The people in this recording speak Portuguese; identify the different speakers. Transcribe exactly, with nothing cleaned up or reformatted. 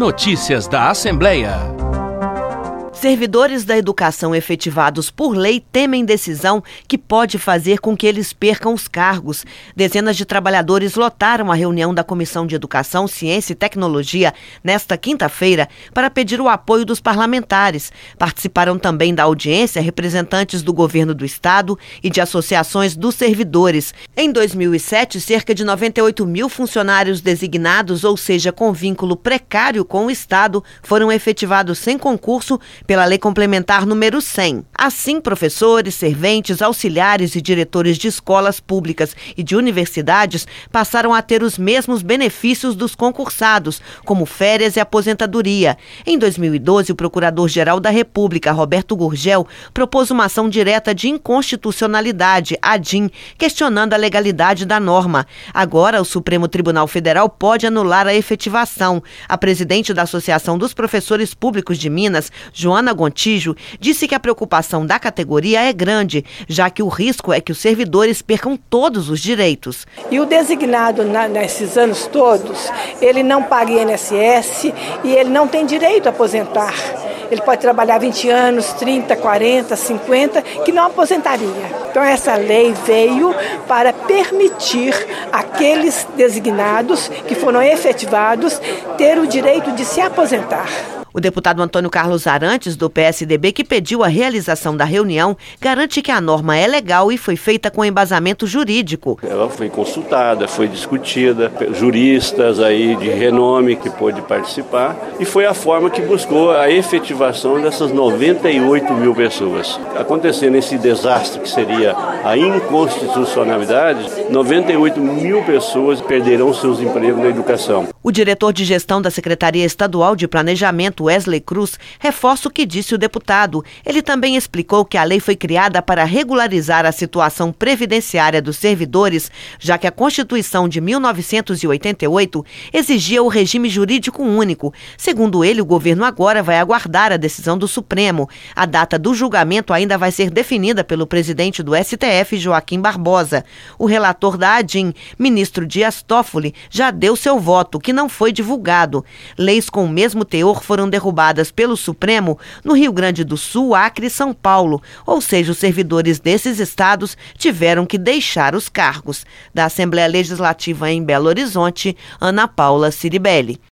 Speaker 1: Notícias da Assembleia.
Speaker 2: Servidores da educação efetivados por lei temem decisão que pode fazer com que eles percam os cargos. Dezenas de trabalhadores lotaram a reunião da Comissão de Educação, Ciência e Tecnologia nesta quinta-feira para pedir o apoio dos parlamentares. Participaram também da audiência representantes do governo do estado e de associações dos servidores. Em dois mil e sete, cerca de noventa e oito mil funcionários designados, ou seja, com vínculo precário com o estado, foram efetivados sem concurso pela Lei Complementar número cem. Assim, professores, serventes, auxiliares e diretores de escolas públicas e de universidades passaram a ter os mesmos benefícios dos concursados, como férias e aposentadoria. Em dois mil e doze, o Procurador-Geral da República, Roberto Gurgel, propôs uma ação direta de inconstitucionalidade, A D I M, questionando a legalidade da norma. Agora, o Supremo Tribunal Federal pode anular a efetivação. A presidente da Associação dos Professores Públicos de Minas, Joana Gontijo, disse que a preocupação da categoria é grande, já que o risco é que os servidores percam todos os direitos.
Speaker 3: E o designado na, nesses anos todos, ele não paga I N S S e ele não tem direito a aposentar. Ele pode trabalhar vinte anos, trinta, quarenta, cinquenta, que não aposentaria. Então essa lei veio para permitir aqueles designados que foram efetivados ter o direito de se aposentar.
Speaker 2: O deputado Antônio Carlos Arantes, do P S D B, que pediu a realização da reunião, garante que a norma é legal e foi feita com embasamento jurídico.
Speaker 4: Ela foi consultada, foi discutida, juristas aí de renome que pôde participar, e foi a forma que buscou a efetivação dessas noventa e oito mil pessoas. Acontecendo esse desastre que seria a inconstitucionalidade, noventa e oito mil pessoas perderão seus empregos na educação.
Speaker 2: O diretor de gestão da Secretaria Estadual de Planejamento, Wesley Cruz, reforça o que disse o deputado. Ele também explicou que a lei foi criada para regularizar a situação previdenciária dos servidores, já que a Constituição de mil novecentos e oitenta e oito exigia o regime jurídico único. Segundo ele, o governo agora vai aguardar a decisão do Supremo. A data do julgamento ainda vai ser definida pelo presidente do S T F, Joaquim Barbosa. O relator da A D I M, ministro Dias Toffoli, já deu seu voto, que não foi divulgado. Leis com o mesmo teor foram derrubadas pelo Supremo no Rio Grande do Sul, Acre e São Paulo, ou seja, os servidores desses estados tiveram que deixar os cargos. Da Assembleia Legislativa em Belo Horizonte, Ana Paula Ciribelli.